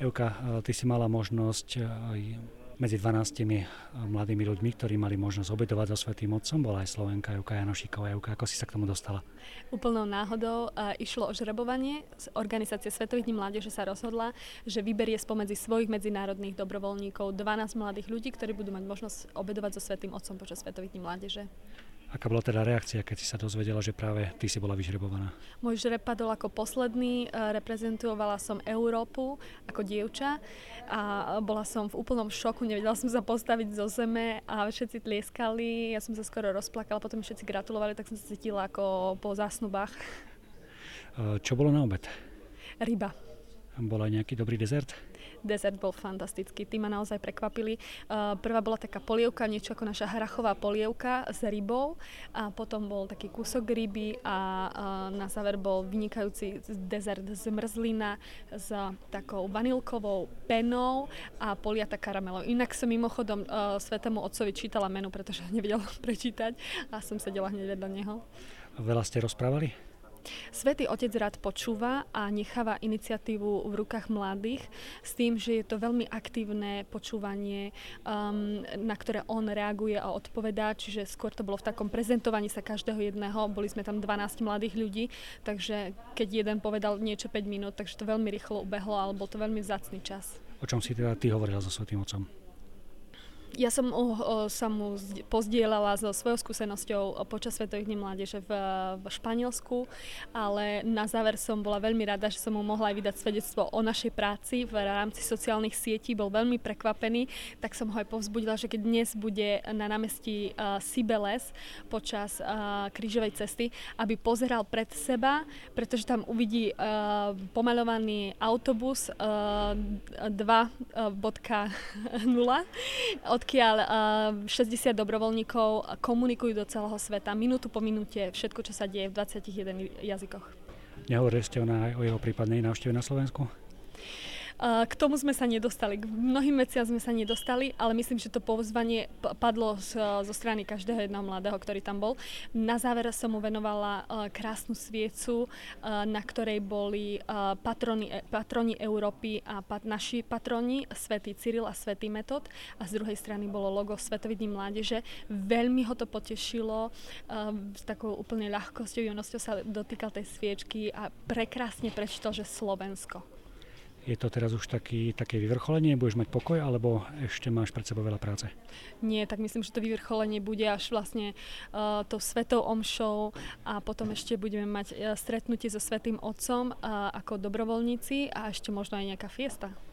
Euka, ty si mala možnosť medzi 12 mladými ľuďmi, ktorí mali možnosť obedovať so Svätým Otcom, bola aj Slovenka Euka Janošíková. Euka, ako si sa k tomu dostala? Úplnou náhodou išlo o žrebovanie. Organizácia Svetových dní mládeže sa rozhodla, že vyberie spomedzi svojich medzinárodných dobrovoľníkov 12 mladých ľudí, ktorí budú mať možnosť obedovať so Svätým Otcom počas Svetových dní mládeže. Aká bola teda reakcia, keď si sa dozvedela, že práve ty si bola vyžrebovaná? Môj žreb padol ako posledný, reprezentovala som Európu ako dievča a bola som v úplnom šoku, nevedela som sa postaviť zo zeme a všetci tlieskali, ja som sa skoro rozplakala, potom mi všetci gratulovali, tak som sa cítila ako po zásnubách. Čo bolo na obed? Ryba. Bol aj nejaký dobrý dezert? Dezert bol fantastický, tí ma naozaj prekvapili. Prvá bola taká polievka, niečo ako naša hrachová polievka s rybou a potom bol taký kúsok ryby a na záver bol vynikajúci dezert zmrzlina s takou vanilkovou penou a poliata karamelou. Inak som mimochodom Svätému Otcovi čítala menu, pretože nevedela prečítať a som sedela hneď vedľa neho. Veľa ste rozprávali? Svätý Otec rád počúva a necháva iniciatívu v rukách mladých s tým, že je to veľmi aktívne počúvanie, na ktoré on reaguje a odpovedá, čiže skôr to bolo v takom prezentovaní sa každého jedného, boli sme tam 12 mladých ľudí, takže keď jeden povedal niečo 5 minút, takže to veľmi rýchlo ubehlo, ale bol to veľmi vzácny čas. O čom si teda ty hovorila so Svätým Otcom? Ja som sa mu pozdieľala so svojou skúsenosťou počas Svetových dní mládeže v Španielsku, ale na záver som bola veľmi rada, že som mu mohla aj vydať svedectvo o našej práci v rámci sociálnych sietí. Bol veľmi prekvapený, tak som ho aj povzbudila, že keď dnes bude na námestí Cibeles počas krížovej cesty, aby pozeral pred seba, pretože tam uvidí pomaľovaný autobus 2.0, odkiaľ 60 dobrovoľníkov komunikujú do celého sveta, minútu po minúte, všetko, čo sa deje v 21 jazykoch. Nehovorili ste o jeho prípadnej návšteve na Slovensku? K tomu sme sa nedostali. K mnohým veciam sme sa nedostali, ale myslím, že to pozvanie padlo zo strany každého jedného mladého, ktorý tam bol. Na záver som mu venovala krásnu sviecu, na ktorej boli patroni Európy a naši patroni, svätý Cyril a svätý Metod. A z druhej strany bolo logo Svetových dní mládeže. Veľmi ho to potešilo, s takou úplne ľahkosťou, jemnosťou sa dotýkal tej sviečky a prekrásne prečítal, že Slovensko. Je to teraz už také vyvrcholenie? Budeš mať pokoj, alebo ešte máš pred sebou veľa práce? Nie, tak myslím, že to vyvrcholenie bude až vlastne tou svetou omšou a potom ešte budeme mať stretnutie so Svätým Otcom ako dobrovoľníci a ešte možno aj nejaká fiesta.